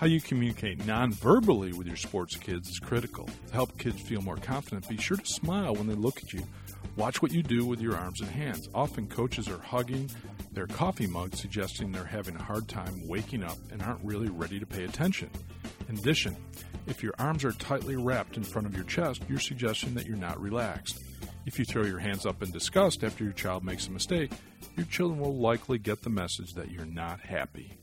How you communicate non-verbally with your sports kids is critical. To help kids feel more confident, be sure to smile when they look at you. Watch what you do with your arms and hands. Often coaches are hugging their coffee mug, suggesting they're having a hard time waking up and aren't really ready to pay attention. In addition, if your arms are tightly wrapped in front of your chest, you're suggesting that you're not relaxed. If you throw your hands up in disgust after your child makes a mistake, your children will likely get the message that you're not happy.